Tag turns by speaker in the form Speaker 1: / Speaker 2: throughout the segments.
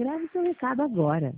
Speaker 1: Grave seu recado agora.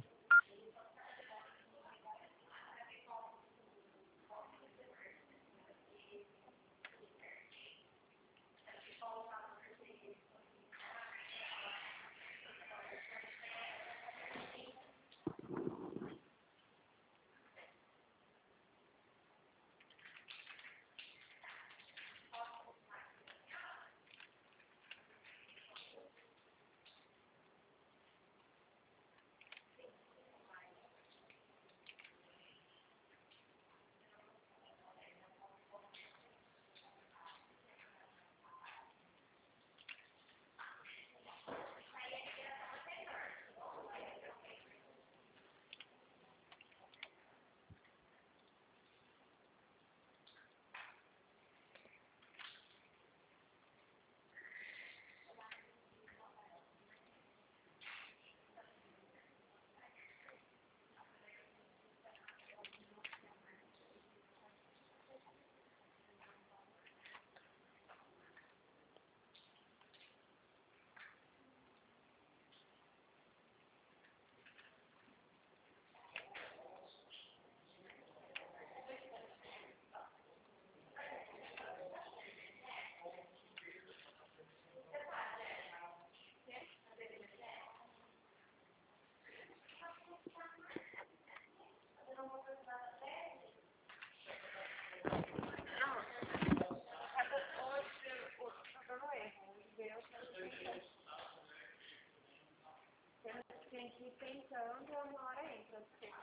Speaker 2: Tem que ir tentando, uma hora entra.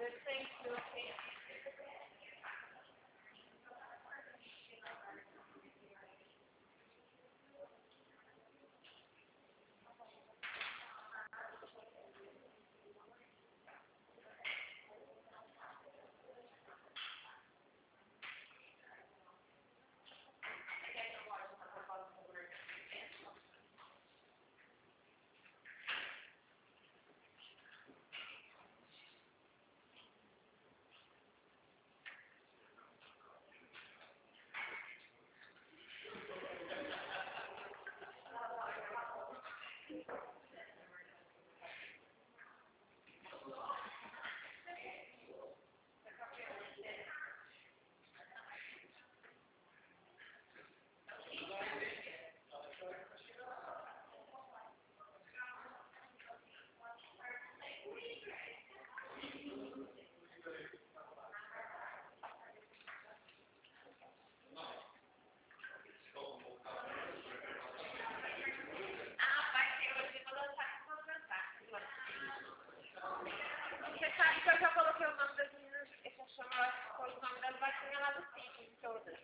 Speaker 2: Você sabe que eu já coloquei o nome das meninas, essa chama, o nome das vaquinhas lá do sítio, todas.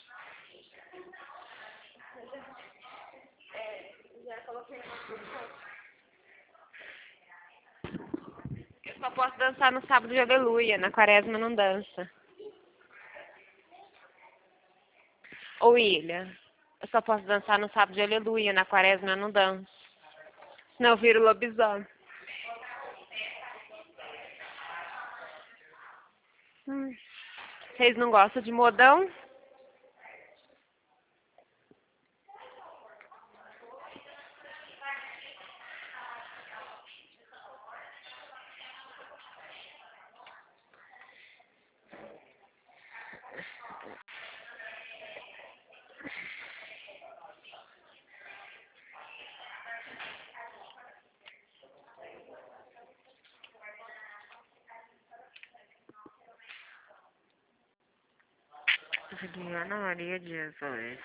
Speaker 2: Já coloquei o nome do povo. Eu só posso dançar no sábado de aleluia, na quaresma não dança. Ô William, eu só posso dançar no sábado de aleluia, na quaresma eu não danço. Senão eu viro lobisomem. Vocês não gostam de modão? Juliana Maria de Jesus.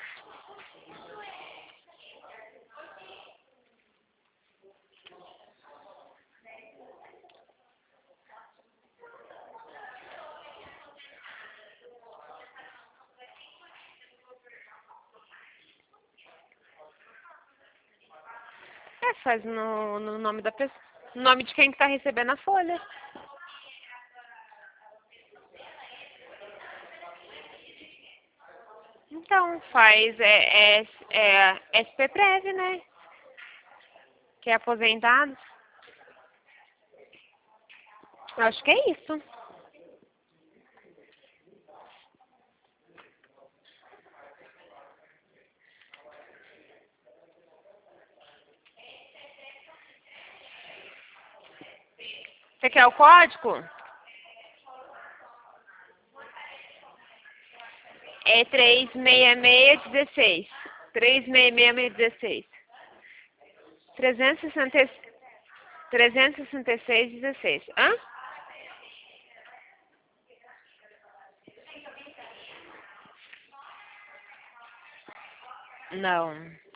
Speaker 2: Faz no nome da pessoa. No nome de quem que tá recebendo a folha. Então, faz SP-Prev, né? Que é aposentado. Eu acho que é isso. Você quer o código? É 36616. 36616. 360, 36616. Hã? Não.